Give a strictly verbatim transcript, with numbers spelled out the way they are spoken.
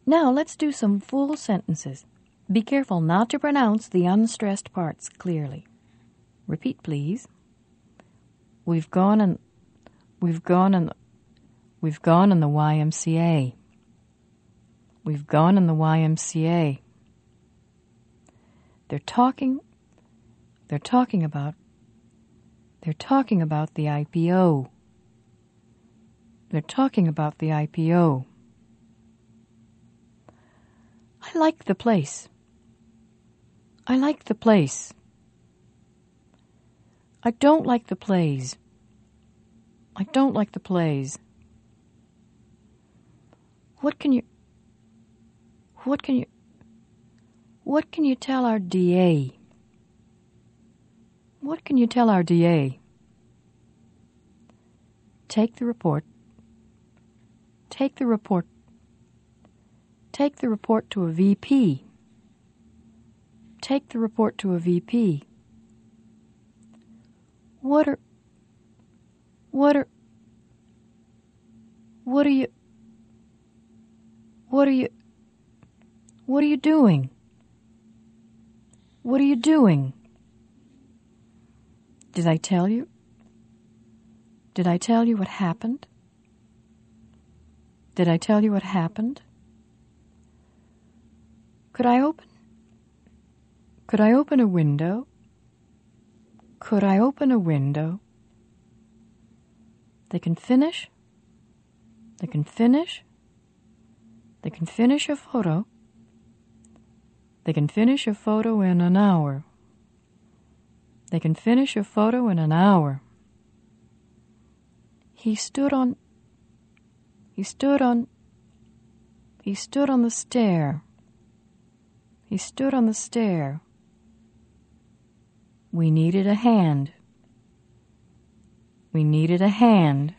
Now let's do some full sentences. Be careful not to pronounce the unstressed parts clearly. Repeat, please. We've gone and we've gone and we've gone in the Y M C A. We've gone in the Y M C A. They're talking they're talking about they're talking about the I P O. They're talking about the I P O. I like the place. I like the place. I don't like the plays. I don't like the plays. What can you... What can you... What can you tell our D A? What can you tell our D A? Take the report. Take the report. Take the report to a V P. Take the report to a V P. What are... What are... What are you... What are you... What are you doing? What are you doing? Did I tell you? Did I tell you what happened? Did I tell you what happened? Could I open? Could I open a window? Could I open a window? They can finish. They can finish. They can finish a photo. They can finish a photo in an hour. They can finish a photo in an hour. He stood on... He stood on... He stood on the stair. He stood on the stair. We needed a hand. We needed a hand.